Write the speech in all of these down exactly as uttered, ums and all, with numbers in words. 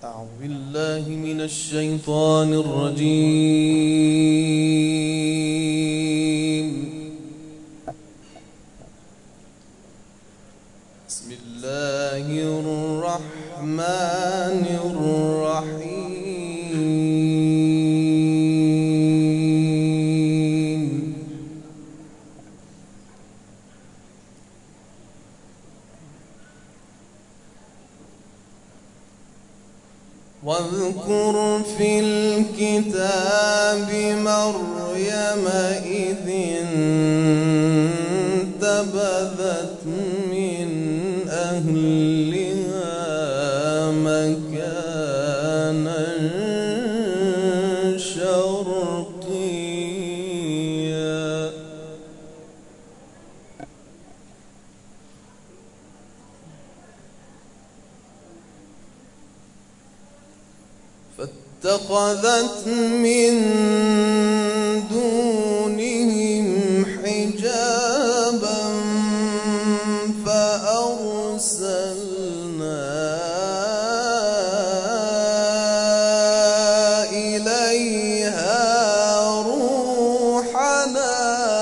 أعوذ بالله من الشيطان الرجيم. بسم الله الرحمن الرحيم. واذكر في الكتاب مريم إذ انتبذت من أهلها مكانا شرقيا فاتخذت من دونهم حجابا فأرسلنا إليها روحنا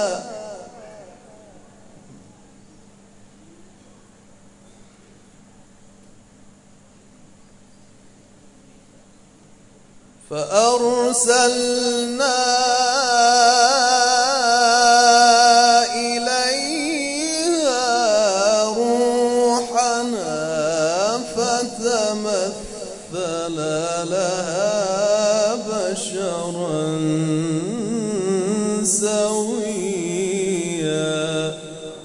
فأرسلنا إليها روحنا فتمثل لها بشرا سويا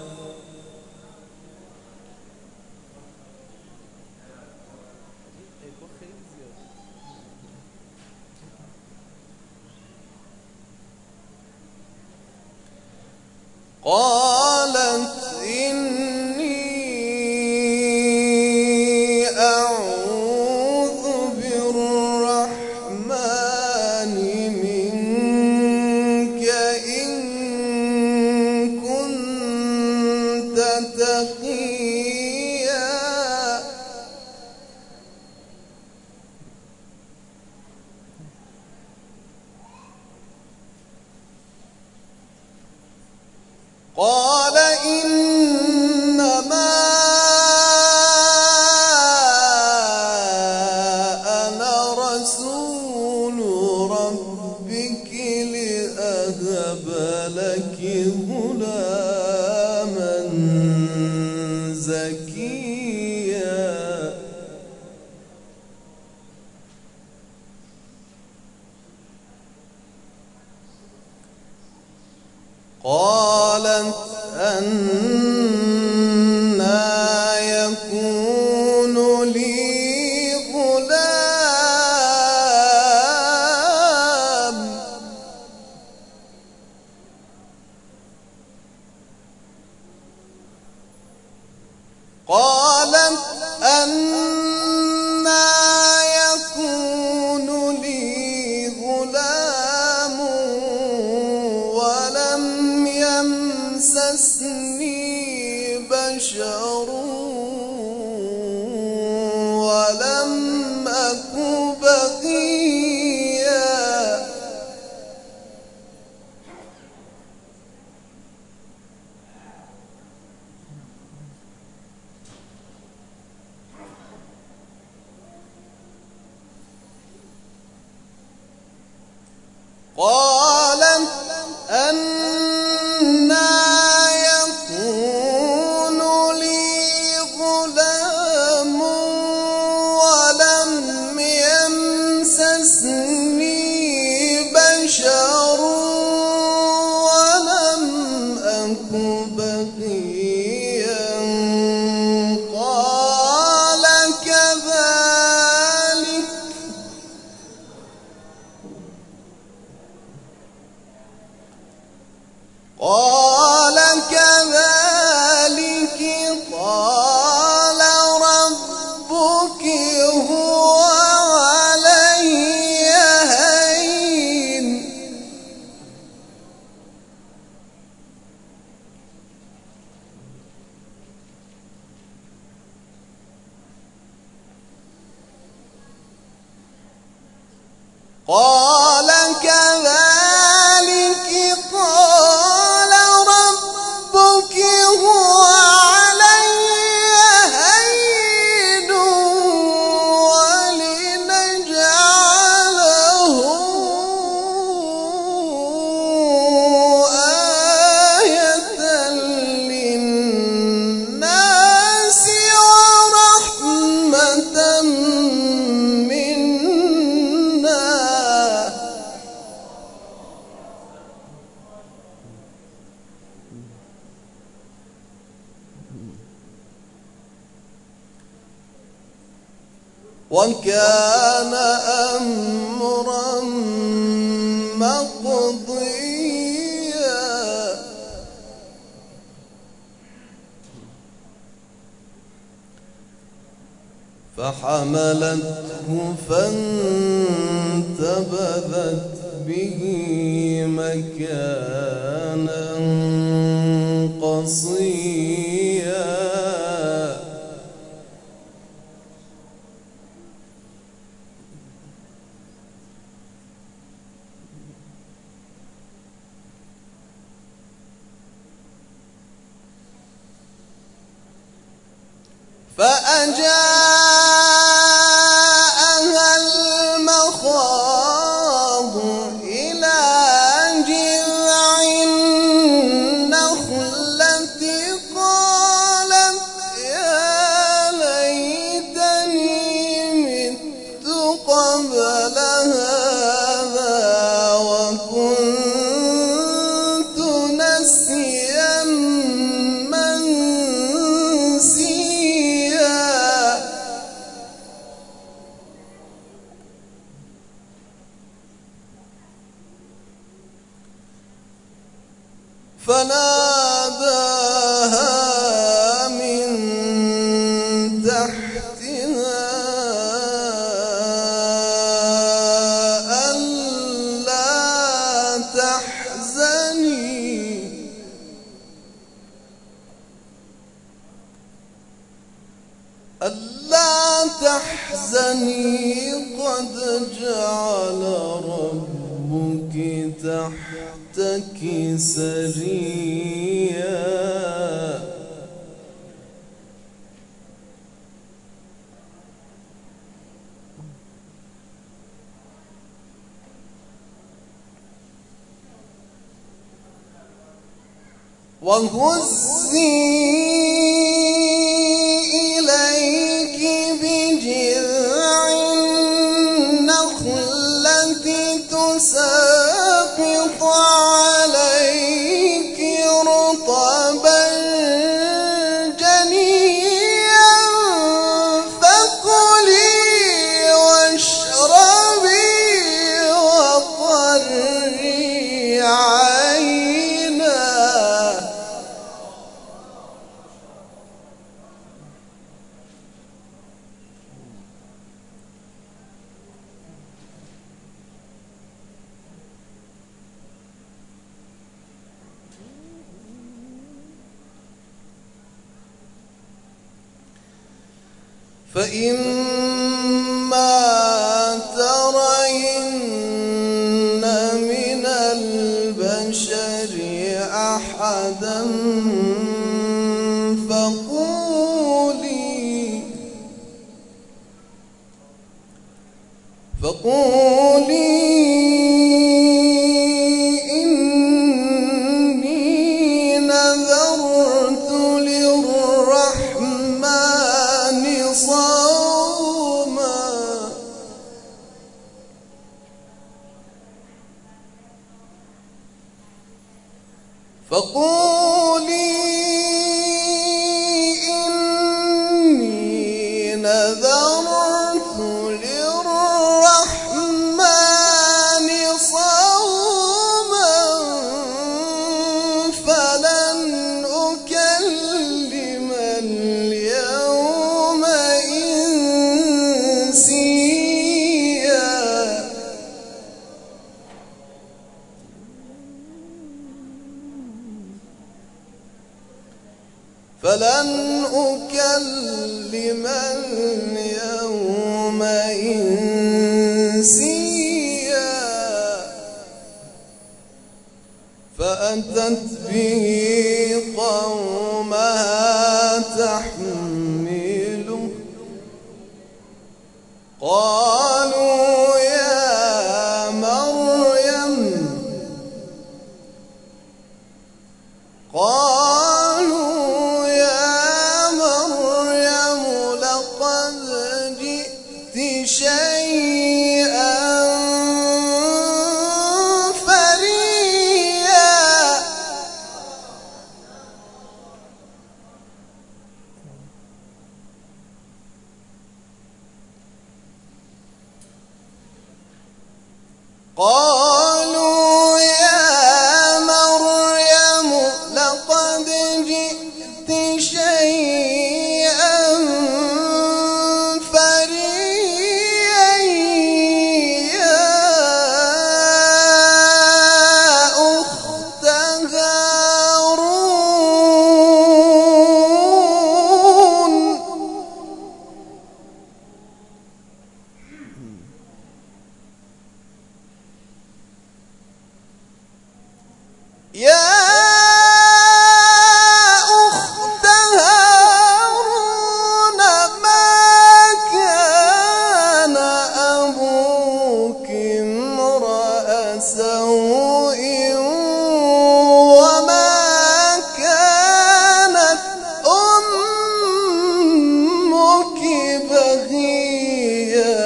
قالت إني أعوذ بالرحمن منك إن كنت تقيا قال إنما أنا رسول ربك لأهب لك غلاما زكيا قالت أنى يكون لي غلام قالت أنى يكون لي غلام ولم يمسسني بشر ولم أك بغيا قالت أنى يكون لي غلام ولم يمسسني بشر ولم أك بغيا قال كذلك قال كذلك قال ربك هو علي هين ولنجعله آية للناس ورحمة منا. وكان أمرا مقضيا. فحملته فانتبذت به مكانا قصيا. فأجاءها المخاض إلى جذع النخلة قالت يا ليتني مت قبل هذا وكنت نسيا منسيا. فناداها من تحتها ألا تحزني ألا تحزني قد جعل ربك تحتك سريا. وهزي إليك بجذع النخلة تساقط عليك رطبا جنيا فكلي واشربي وقري عينا. فإما ترين من البشر أحدا فقولي فقولي إني نذرت للرحمن صوما. فقولي إني نذرت للرحمن صوما فلن أكلم اليوم إنسيا. فلن أكلم اليوم إنسيا. فأتت به قومها تحمله قالوا يا مريم قالوا يا مريم لقد جئت شيئا فريا قالوا يا مريم لقد جئت شيئا فريا يا أخت هارون يا أخت هارون ما كان أبوك امرأ سوء وما كانت أمك بغيا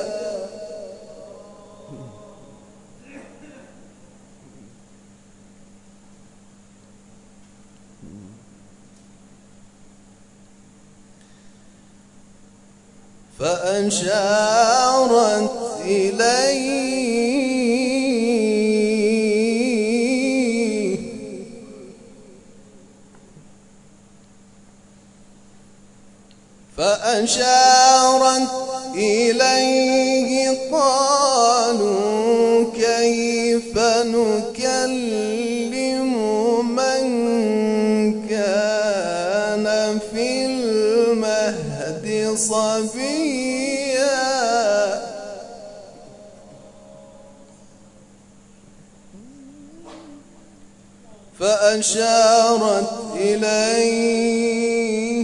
فأشارت إليه فأشارت إليه قالوا كيف نكلم من كان في المهد صبيا فأشارت إليه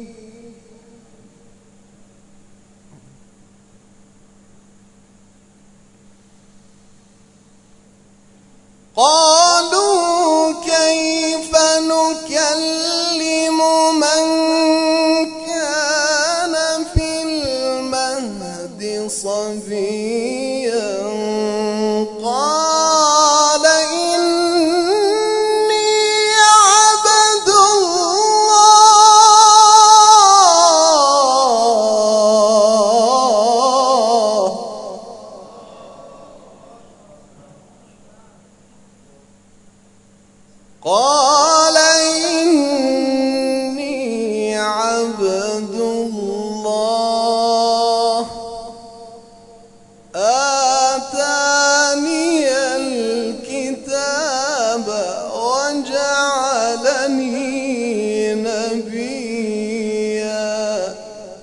قالوا كيف نكلم من كان في المهد صبيا قال إني عبد الله قال إني عبد الله آتاني الكتاب وجعلني نبيا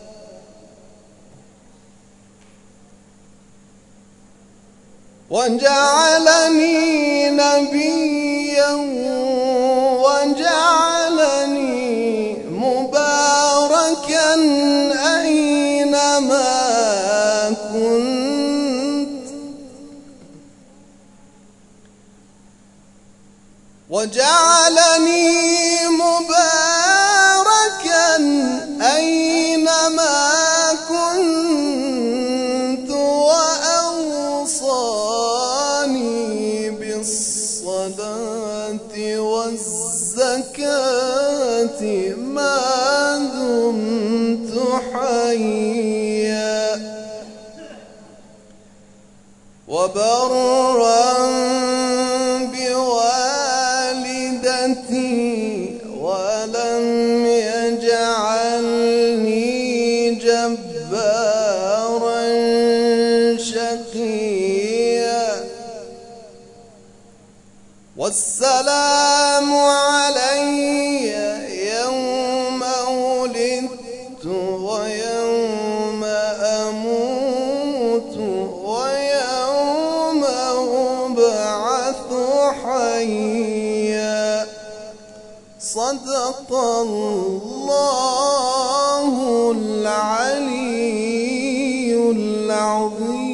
وجعلني نبيا وجعلني مباركا أينما كنت وجعلني مباركا أينما كنت وأوصاني بالصلاة والزكاة ما دمت حيا وبرا بوالدتي ولم يجعلني جبارا شقيا والسلام علي يوم ولدت ويوم أموت ويوم أبعث حيا صدق الله العلي العظيم.